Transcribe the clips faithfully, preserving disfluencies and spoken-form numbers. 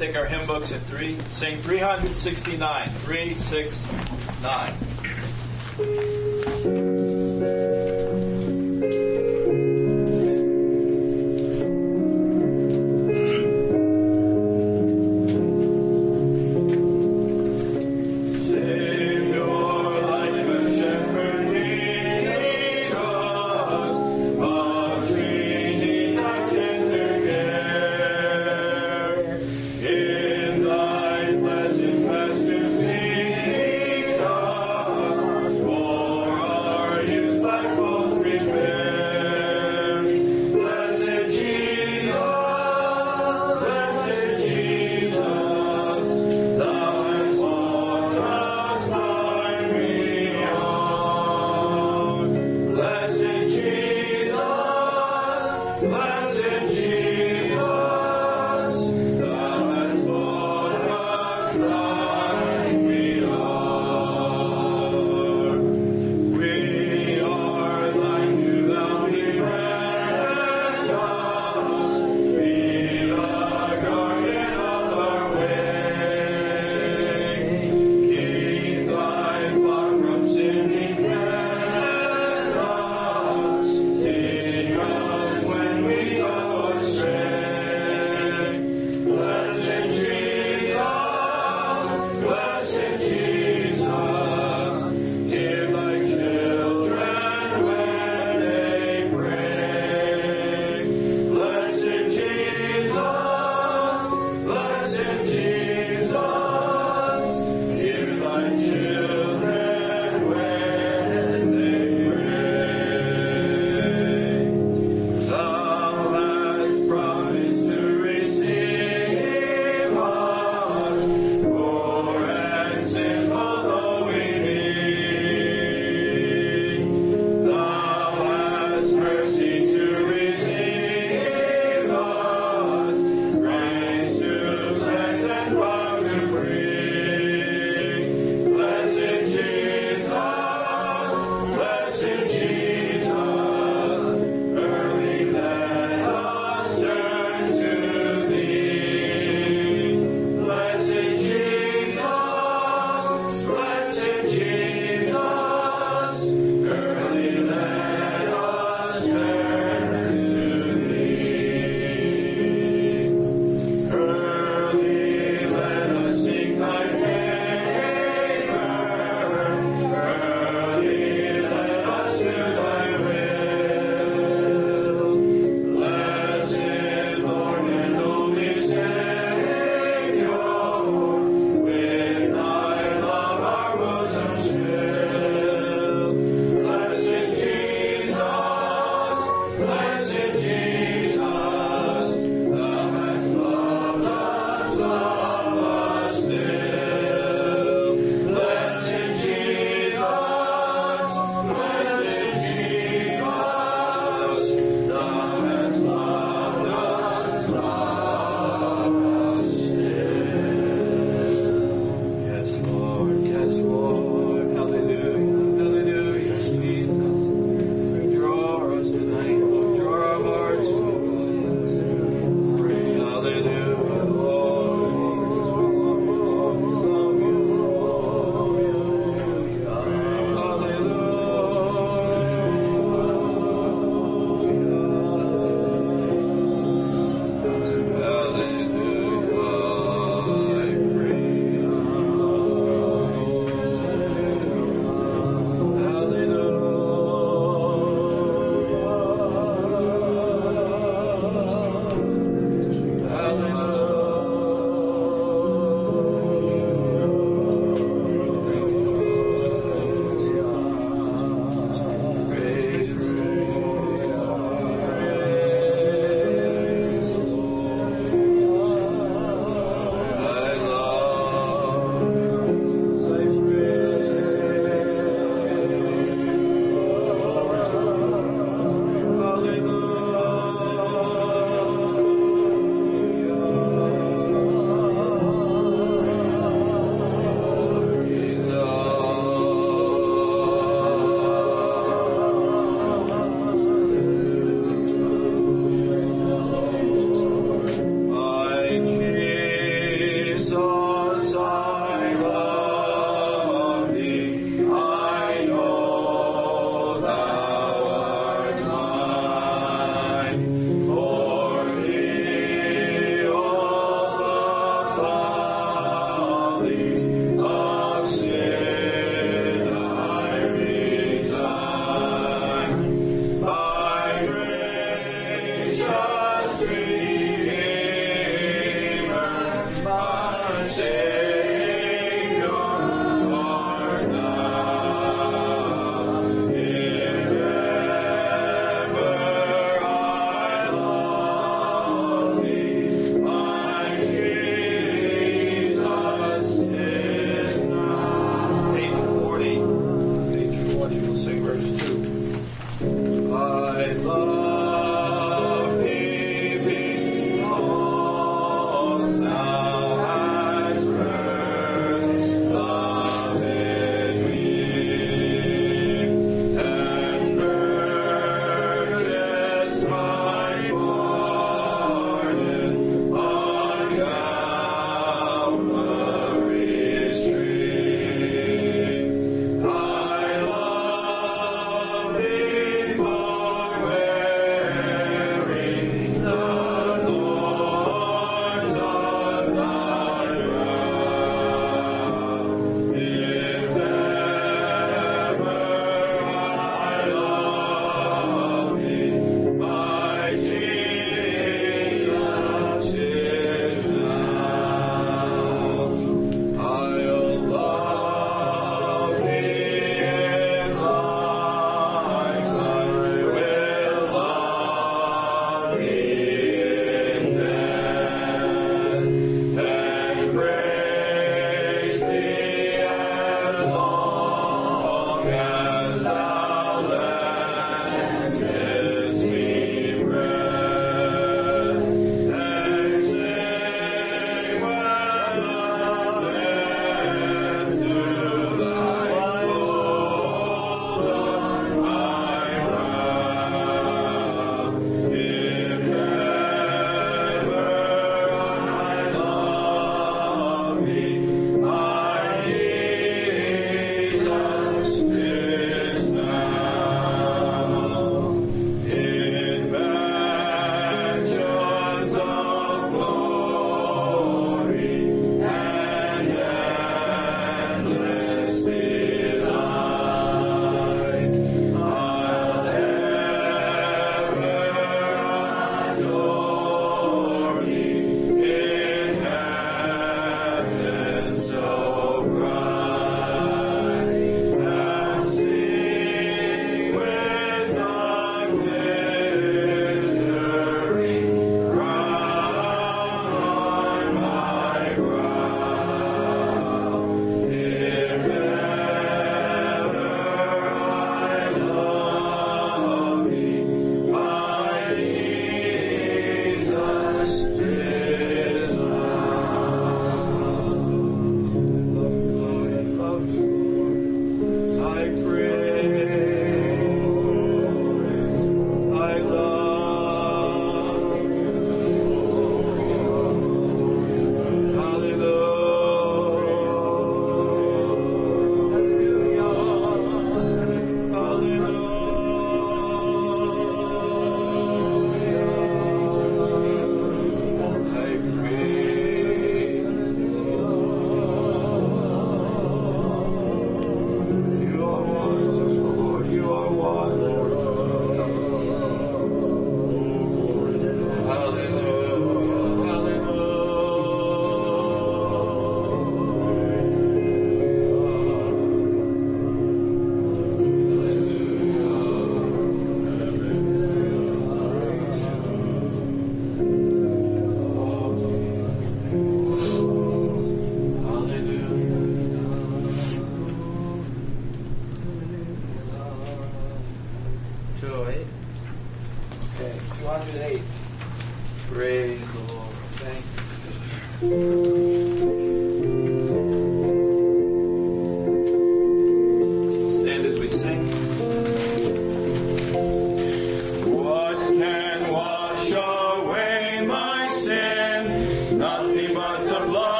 take our hymn books at three. Sing three sixty-nine. three sixty-nine. Our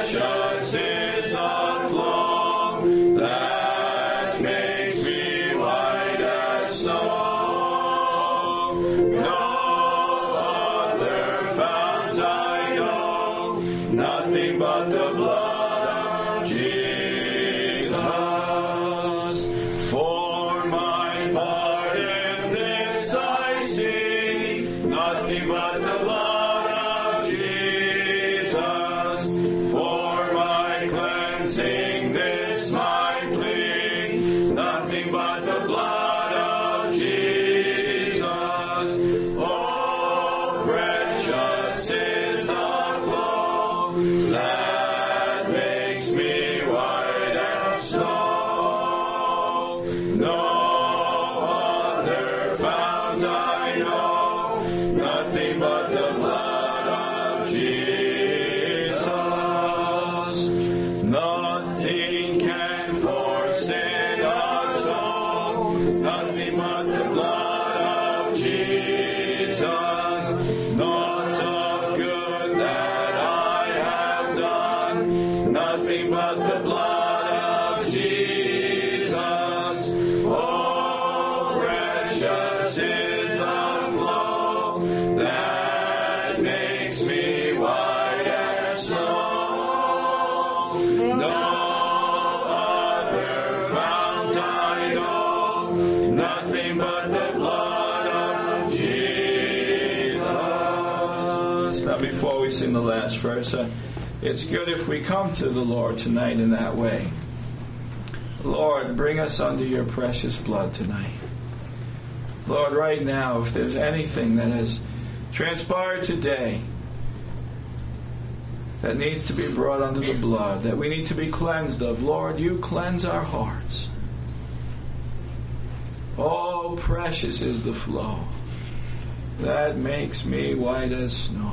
precious is the flow that makes me white as snow. No other fount I know, nothing but the blood of Jesus. For my part in this I see, nothing but the blood of Jesus. For my cleansing this my plea, nothing but the blood of Jesus. Oh, precious is the flow that makes me white as snow. No other fount I know, nothing but the blood of Jesus. Nothing can force it unto, nothing but the blood of Jesus. Not of good that I have done, nothing but the blood of Jesus. Oh, precious is the flow that makes me white as snow. No other fount I know, nothing but the blood of Jesus. Now, before we sing the last verse, uh, it's good if we come to the Lord tonight in that way. Lord, bring us under your precious blood tonight. Lord, right now, if there's anything that has transpired today that needs to be brought under the blood, that we need to be cleansed of, Lord, you cleanse our hearts. Oh, precious is the flow that makes me white as snow.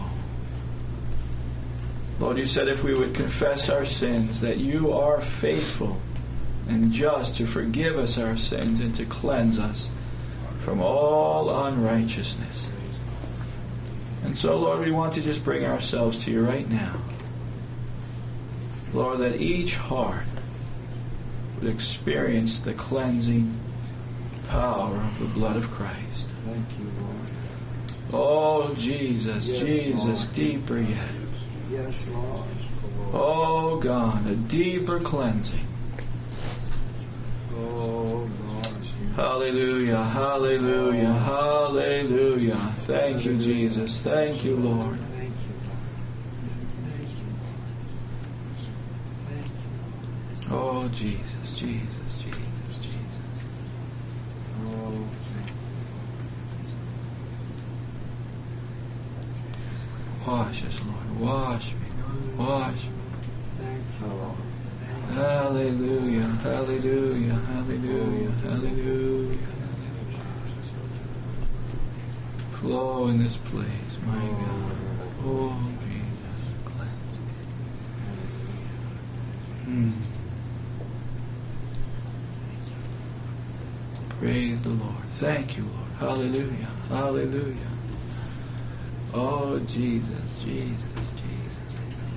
Lord, you said if we would confess our sins, that you are faithful and just to forgive us our sins and to cleanse us from all unrighteousness. And so, Lord, we want to just bring ourselves to you right now. Lord, that each heart would experience the cleansing power of the blood of Christ. Thank you, Lord. Oh, Jesus, Yes, Jesus, Lord. deeper yet. Yes, Lord. Oh, God, a deeper cleansing. Oh, Lord. Hallelujah, hallelujah, hallelujah. Thank you, Jesus. Thank you, Lord. Thank you, Lord. Thank you. Thank you. Oh, Jesus, Jesus, Jesus, Jesus. Oh, thank you. Wash us, Lord. Wash me. Wash me. Thank you, Lord. Hallelujah, hallelujah, hallelujah, hallelujah. Flow in this place, my God. Oh, Jesus. Cleanse. Mm. Praise the Lord. Thank you, Lord. Hallelujah, hallelujah. Oh, Jesus, Jesus, Jesus.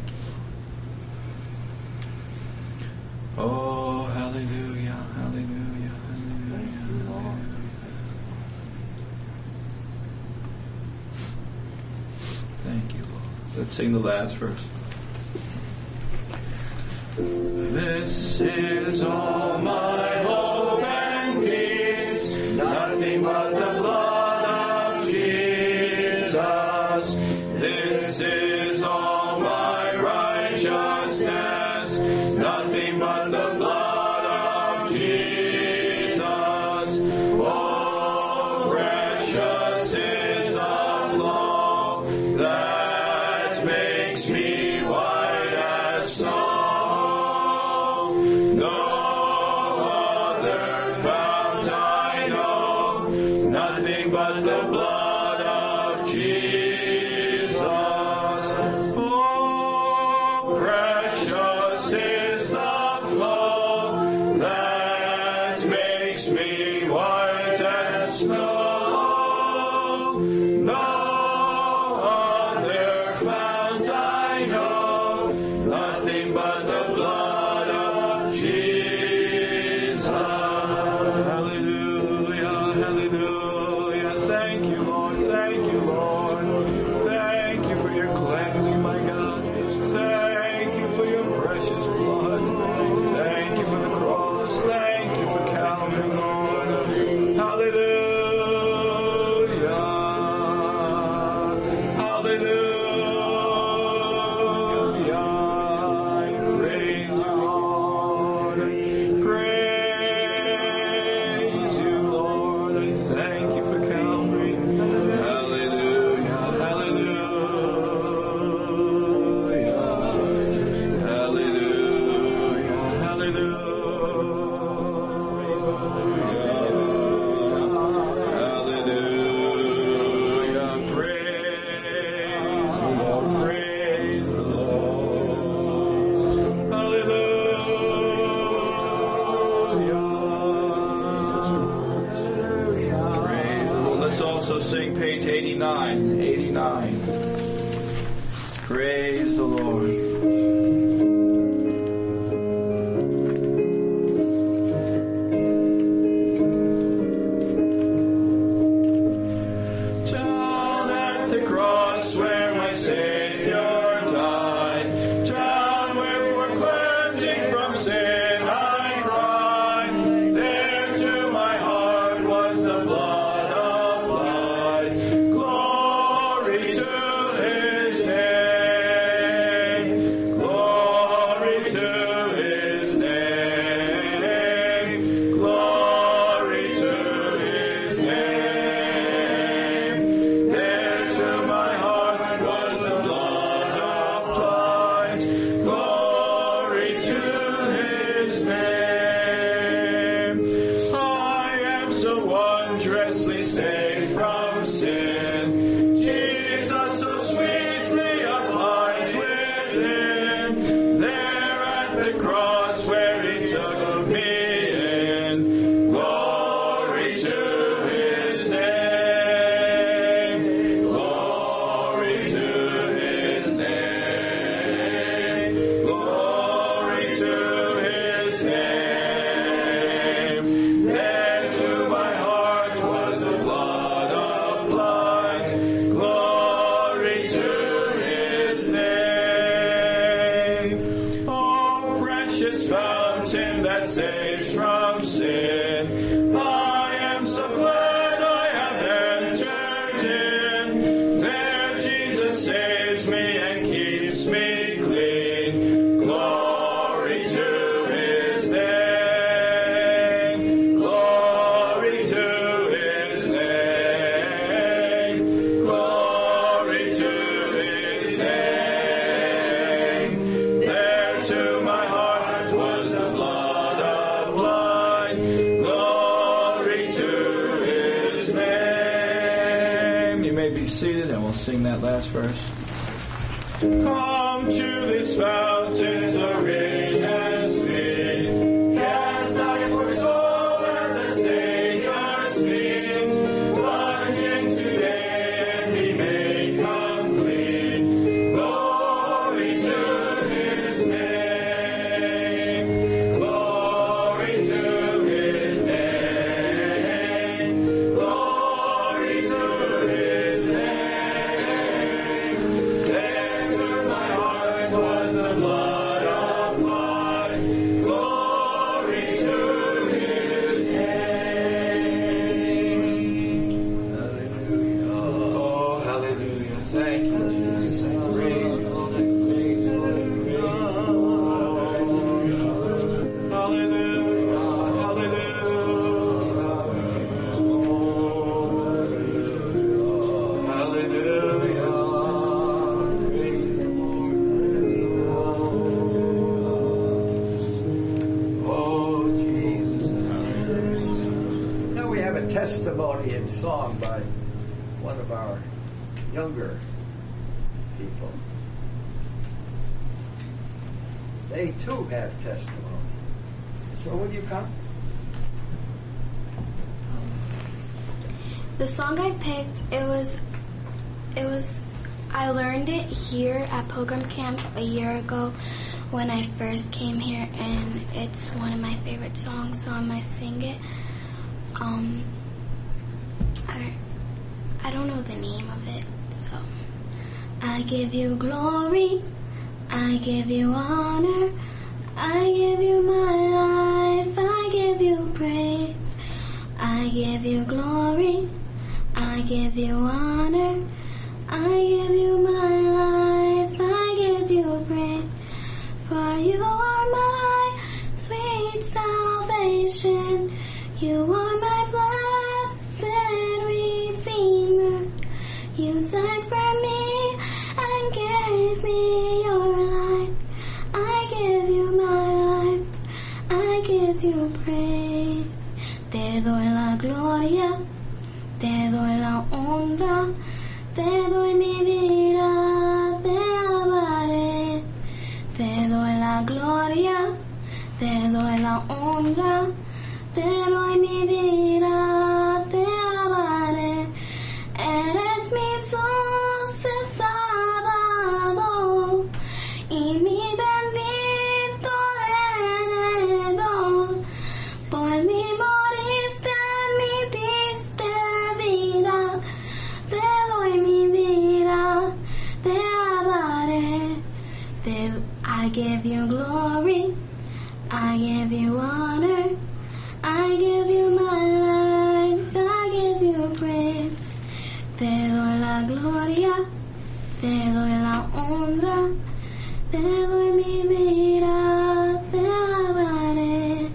Oh, hallelujah, hallelujah, hallelujah. Thank you, Lord. Let's sing the last verse. This is all my hope and peace, nothing but the blood of Jesus. This is all my righteousness, nothing but the blood of Jesus. Oh, precious is the flow that makes me white as snow. No nothing but the blood of Jesus. Hallelujah, hallelujah. Thank you, Lord. Thank you, Lord. Thank you for your cleansing, my God. Thank you for your precious blood. Thank you for the cross. Thank you for Calvary, Lord. Hallelujah. Sing page eighty-nine. eighty-nine. Praise the Lord. Down at the cross where my Savior died, down where for cleansing from sin I cried, there to my heart was the blood. Sing that last verse. Come to this fountain so rich and sweet, cast out your soul at the Savior's feet, plunge in today and be made complete. Glory to His name, glory to His name, glory to His name. Testimony in song by one of our younger people. They too have testimony. So will you come? The song I picked, it was it was I learned it here at Pilgrim Camp a year ago when I first came here, and it's one of my favorite songs, so I might sing it. Um, I, I don't know the name of it, so. I give you glory, I give you honor, I give you my life, I give you praise. I give you glory, I give you honor, I give you my life, I give you praise. For you are my sweet salvation, you are my blessed Redeemer. You died for me and gave me your life. I give you my life, I give you praise. Te doy la gloria, te doy la honra, te doy mi vida, te amaré. Te doy la gloria, te doy la honra, te doy mi vida, te amaré. Eres mi dulce Salvador y mi bendito Redentor. Por mí moriste, me diste vida, te doy mi vida, te amaré. Te I give you glory, I give you honor, I give you my life, I give you praise. Te doy la gloria, te doy la honra, te doy mi vida, te amaré.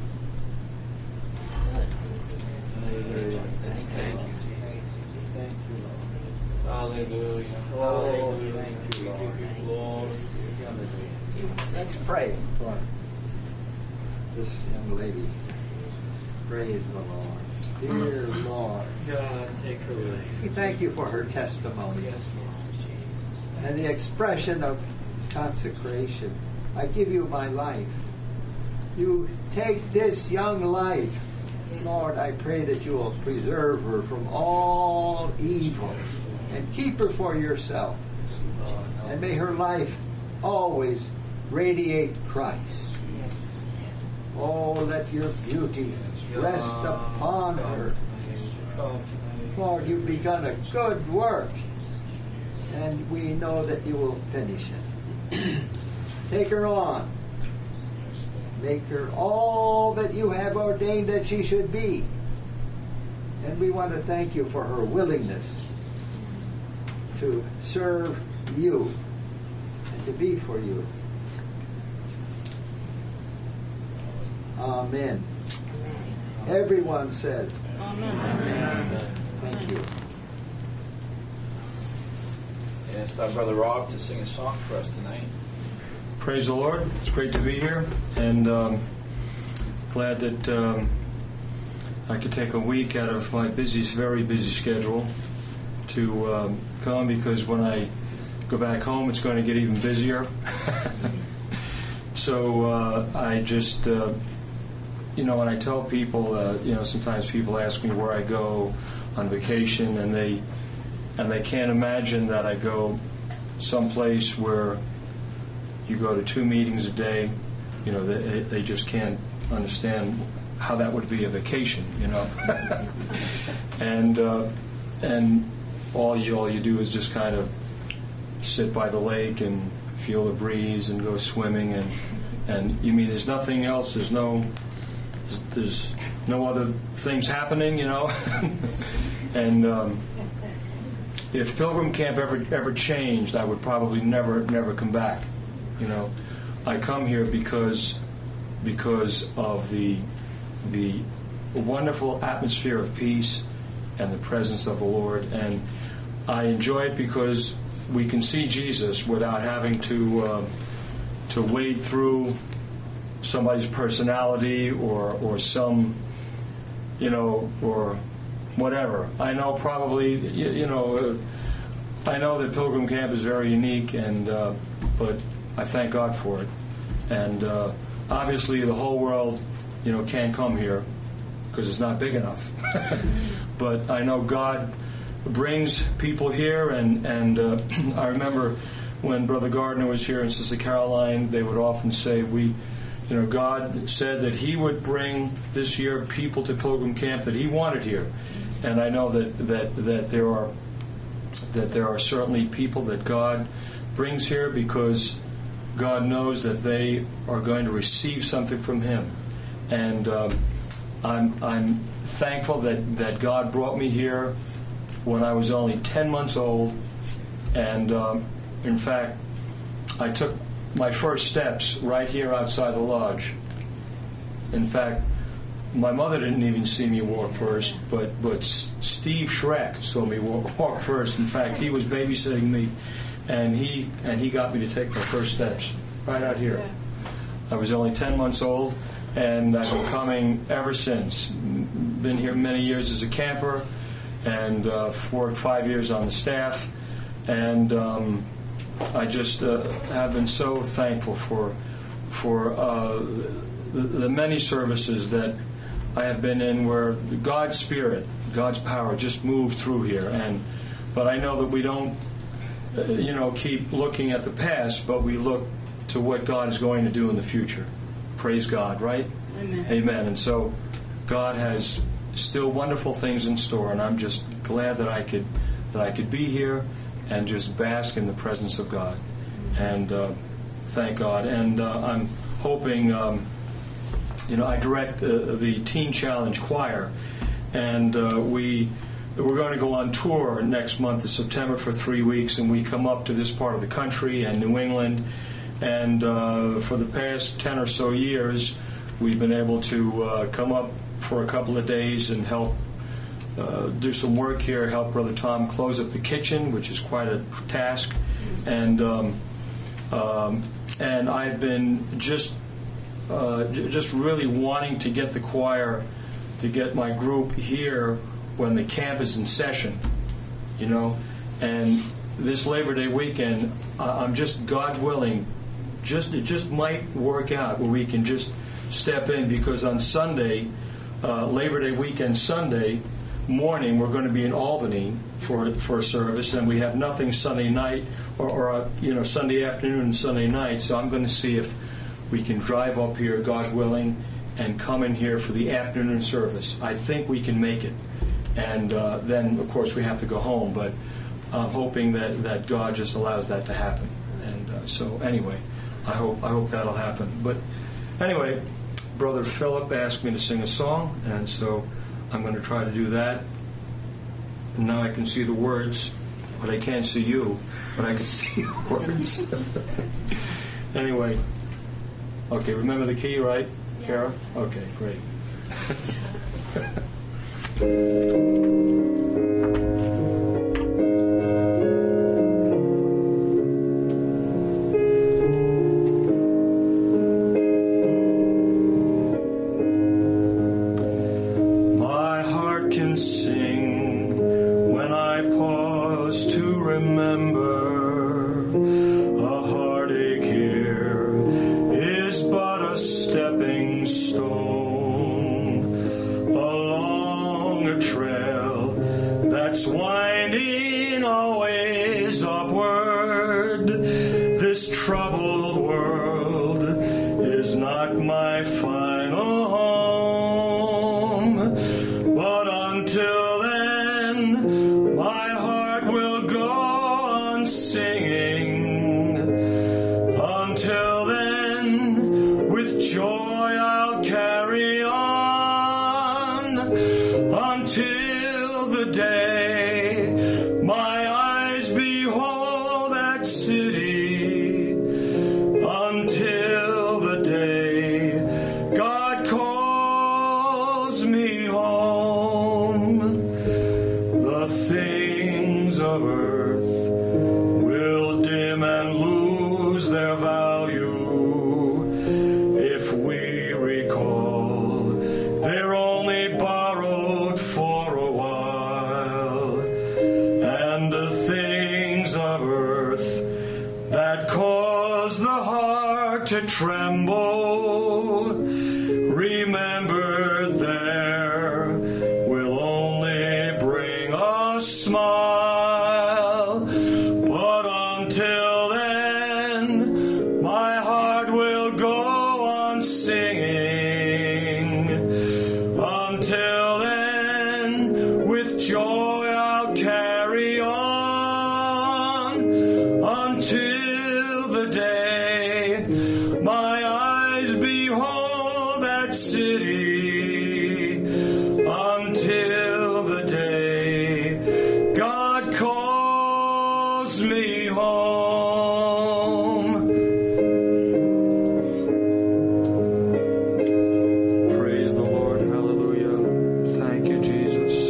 Hallelujah. Hallelujah. Thank you, Lord. Let's pray for this young lady. Praise the Lord. Dear Lord, God, take her life. we thank you for her testimony Yes, Lord Jesus. and the expression of consecration. I give you my life. You take this young life. Lord, I pray that you will preserve her from all evil and keep her for yourself. And may her life always radiate Christ. Oh, let your beauty rest upon her. Lord, you've begun a good work, and we know that you will finish it. Take her on. Make her all that you have ordained that she should be. And we want to thank you for her willingness to serve you and to be for you. Amen. Everyone says, Amen. Amen. thank you. I asked our brother Rob to sing a song for us tonight. Praise the Lord. It's great to be here, and um, glad that um, I could take a week out of my busy, very busy schedule to um, come, because when I go back home, it's going to get even busier. So uh, I just, uh, you know, when I tell people, uh, you know, sometimes people ask me where I go on vacation, and they and they can't imagine that I go someplace where you go to two meetings a day. You know, they, they just can't understand how that would be a vacation, you know. and uh, and all you all you do is just kind of sit by the lake and feel the breeze and go swimming, and and you mean there's nothing else. There's no there's, there's no other things happening, you know. and um, if Pilgrim Camp ever ever changed, I would probably never never come back. You know, I come here because because of the the wonderful atmosphere of peace and the presence of the Lord, and I enjoy it because we can see Jesus without having to uh, to wade through somebody's personality or or some, you know, or whatever. I know probably you, you know uh, I know that Pilgrim Camp is very unique, and uh, but I thank God for it. And uh, obviously the whole world, you know, can't come here because it's not big enough. But I know God brings people here, and and uh, I remember when Brother Gardner was here and Sister Caroline, they would often say, we, you know, God said that He would bring this year people to Pilgrim Camp that He wanted here, and I know that that that there are that there are certainly people that God brings here because God knows that they are going to receive something from Him, and um, I'm I'm thankful that that God brought me here when I was only ten months old, and um, in fact, I took my first steps right here outside the lodge. In fact, my mother didn't even see me walk first, but but Steve Schreck saw me walk, walk first. In fact, he was babysitting me, and he and he got me to take my first steps right out here. I was only ten months old, and I've been coming ever since. Been here many years as a camper, and uh, four five years on the staff, and um, I just uh, have been so thankful for for uh, the, the many services that I have been in where God's Spirit, God's power just moved through here. And but I know that we don't, uh, you know, keep looking at the past, but we look to what God is going to do in the future. Praise God, right? Amen. Amen. And so God has still wonderful things in store, and I'm just glad that I could that I could be here and just bask in the presence of God. And uh, thank God. And uh, I'm hoping. Um, You know, I direct uh, the Teen Challenge Choir, and uh, we we're going to go on tour next month of September for three weeks, and we come up to this part of the country and New England, and uh, for the past ten or so years, we've been able to uh, come up for a couple of days and help uh, do some work here, help Brother Tom close up the kitchen, which is quite a task, and um, um, and I've been just. Uh, j- just really wanting to get the choir, to get my group here when the camp is in session, you know. And this Labor Day weekend, uh, I'm just, God willing, just it just might work out where we can just step in, because on Sunday, uh, Labor Day weekend Sunday morning, we're going to be in Albany for for a service, and we have nothing Sunday night or, or uh, you know Sunday afternoon and Sunday night. So I'm going to see if we can drive up here, God willing, and come in here for the afternoon service. I think we can make it. And uh, then, of course, we have to go home. But I'm hoping that, that God just allows that to happen. And uh, so, anyway, I hope I hope that'll happen. But anyway, Brother Philip asked me to sing a song, and so I'm going to try to do that. And now I can see the words, but I can't see you, but I can see the words. Anyway. Okay, remember the key, right, Kara? Okay, great. My heart can sing when I pause to remember. Stepping stone along a trail that's winding always upward. This troubled world is not my final home, but until then, my heart will go on singing. Until then, with joy I'll carry on until the day my eyes behold that city, until the day God calls singing. Until then, with joy I'll carry on, until the day my eyes behold that city, until the day God calls me home. Praise the Lord. Hallelujah. Thank you, Jesus.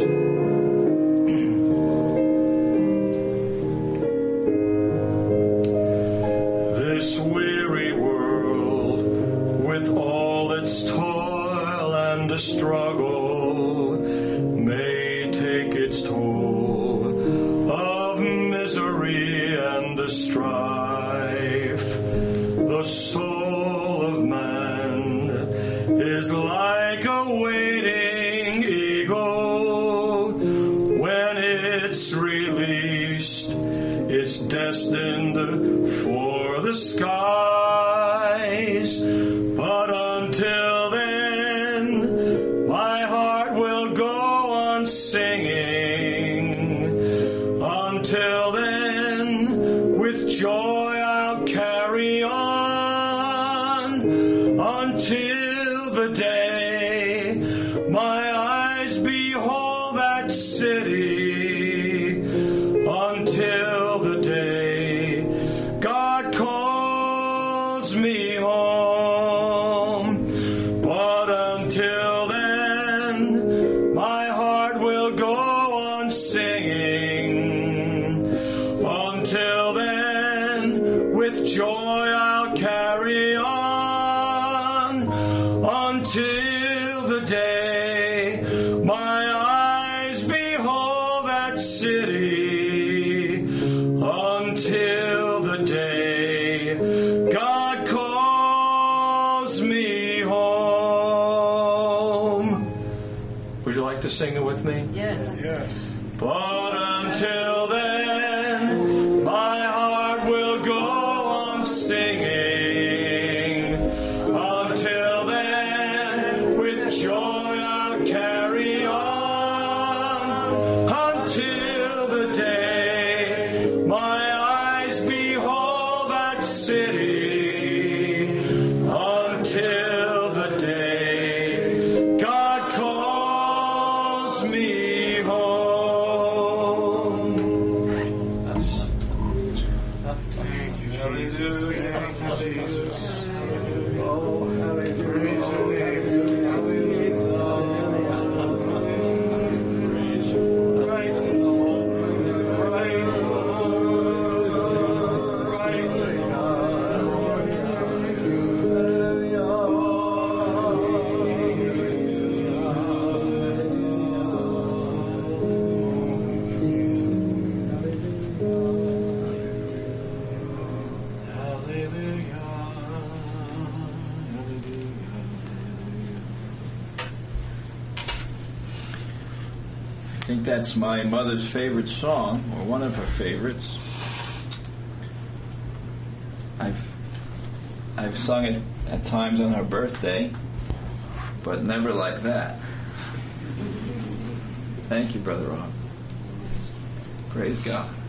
This weary world, with all its toil and struggle, may take its toll of misery and strife. The soul of man is like a waiting eagle. When it's released, it's destined for the skies. But until then, my heart will go on singing. Until then, with joy I'll carry on, until the day my eyes behold that city, until the day God calls me home. But until then, my heart will go on singing. Until then, with joy I'll carry on, until the day my eyes behold that city, until the day God calls me home. Would you like to sing it with me? Yes. Yes. But until then, my heart will go on singing. Until then, with joy I'll carry on, until the day my eyes behold that city, until the day God calls me home. Thank you, Jesus. Thank you, Jesus. Oh, hallelujah. Praise your name. Hallelujah. Right, Lord. Right, Lord. Right, I think that's my mother's favorite song, or one of her favorites. I've I've sung it at times on her birthday, but never like that. Thank you, Brother Rob. Praise God.